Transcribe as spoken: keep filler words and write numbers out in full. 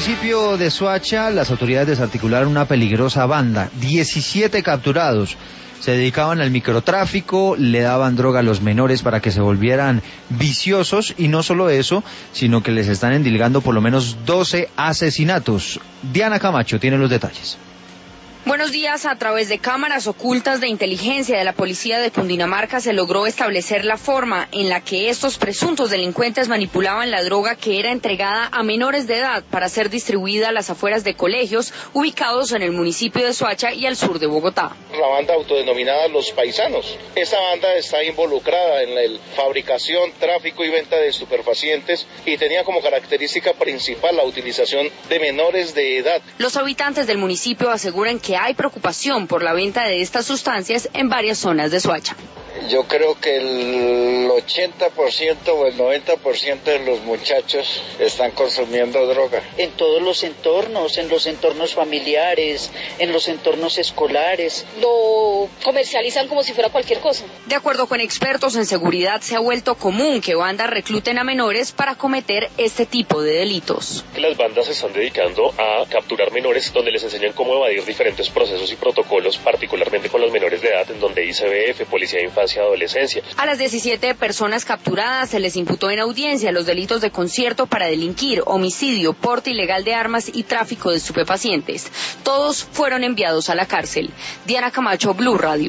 municipio de Soacha, las autoridades desarticularon una peligrosa banda, diecisiete capturados. Se dedicaban al microtráfico, le daban droga a los menores para que se volvieran viciosos, y no solo eso, sino que les están endilgando por lo menos doce asesinatos. Diana Camacho tiene los detalles. Buenos días. A través de cámaras ocultas de inteligencia de la policía de Cundinamarca se logró establecer la forma en la que estos presuntos delincuentes manipulaban la droga que era entregada a menores de edad para ser distribuida a las afueras de colegios ubicados en el municipio de Soacha y al sur de Bogotá. La banda autodenominada Los Paisanos. Esta banda está involucrada en la fabricación, tráfico y venta de estupefacientes y tenía como característica principal la utilización de menores de edad. Los habitantes del municipio aseguran que hay preocupación por la venta de estas sustancias en varias zonas de Soacha. Yo creo que el ochenta por ciento o el noventa por ciento de los muchachos están consumiendo droga. En todos los entornos, en los entornos familiares, en los entornos escolares. Lo comercializan como si fuera cualquier cosa. De acuerdo con expertos en seguridad, se ha vuelto común que bandas recluten a menores para cometer este tipo de delitos. Las bandas se están dedicando a capturar menores, donde les enseñan cómo evadir diferentes procesos y protocolos, particularmente con los menores de edad, en donde I C B F, Policía de Infancia, adolescencia. A las diecisiete personas capturadas se les imputó en audiencia los delitos de concierto para delinquir, homicidio, porte ilegal de armas y tráfico de estupefacientes. Todos fueron enviados a la cárcel. Diana Camacho, Blue Radio.